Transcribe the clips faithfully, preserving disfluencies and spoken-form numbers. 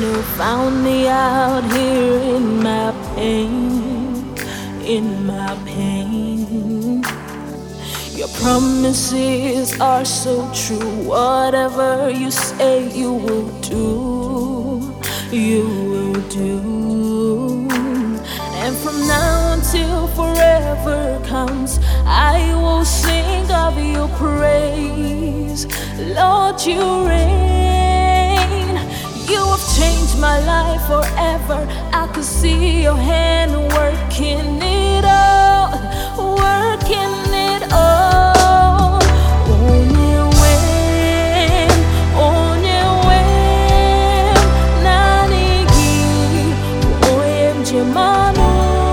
who found me out here in my pain, in my pain. Your promises are so true. Whatever you say you will do, you will do. And from now until forever comes, I will sing of your praise. Lord, you reign. You have changed my life forever. I could see your hand working it out, working it all. Onye wen, onye wen, nani gi, oye mjemano.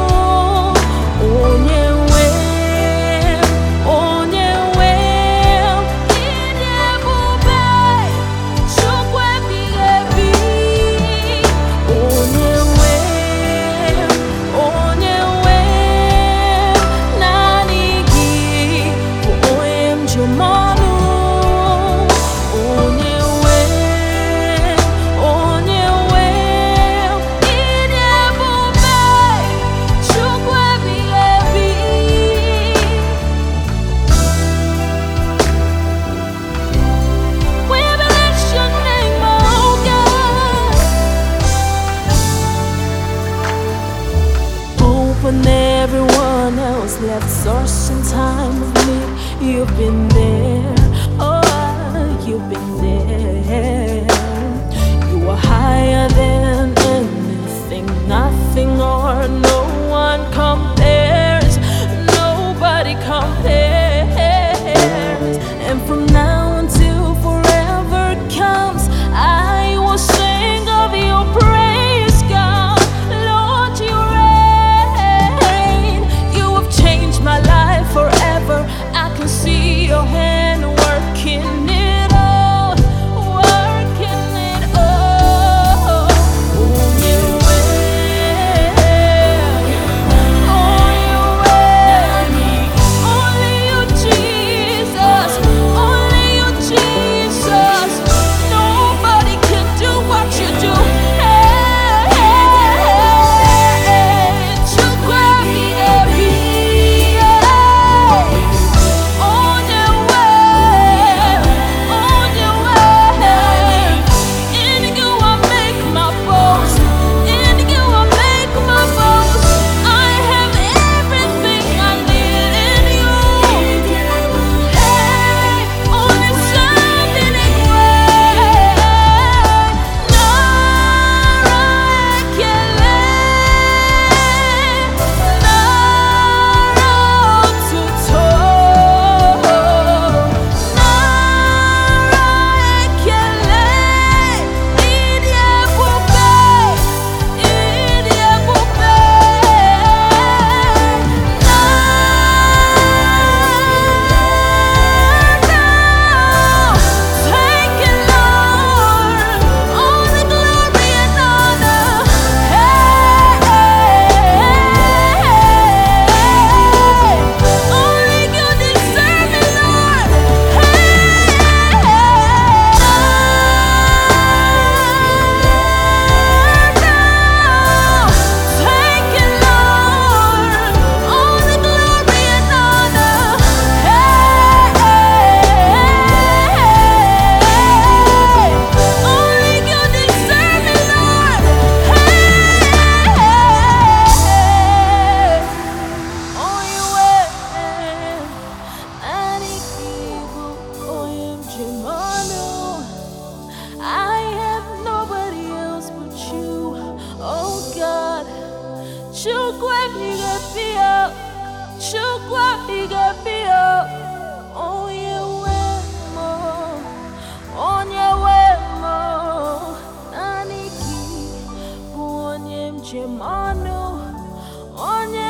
Onye wen, onye wen, idebube, chukwu ebighị ebi. Onye wen, onye wen, nani gi, oye mjemano. Onye wen, onye wen, idebube, chukwu ebighị ebi. We bless your name, oh God. Hope when everyone else left, source and time of need, you've been there. Oh, you've been there. You are higher than anything, nothing or no one compares. Nobody compares. And from now until forever comes, I will sing of your praise, God. Lord, you reign. You have changed my life forever. I can see your hand working it all, working it all. Onye wen, onye wen, only you, Jesus, only you, Jesus. Nobody can do what you do. Hey, hey, hey, chukwu ebighị ebi. Onye wen, onye wen, in you I make my boast, in you I make my boast. I have everything I need in you. Hey, only something in way. Nara ekele, nara otuto, nara ekele, ịdị ebube, ịdị ebube. Thank you, Lord, all the glory and honor. Hey, only you deserve it, Lord. Thank you, Lord, all the glory and honor. Only you deserve it, Lord. Onye wen, nani kibu, oye mjemano. I have nobody else but you, oh God. Chukwu ebighị ebi, oh. Chukwu ebighị ebi, oh. Onye wen mo, onye wen mo, nani ki bụ onye mjem ọnụ, onye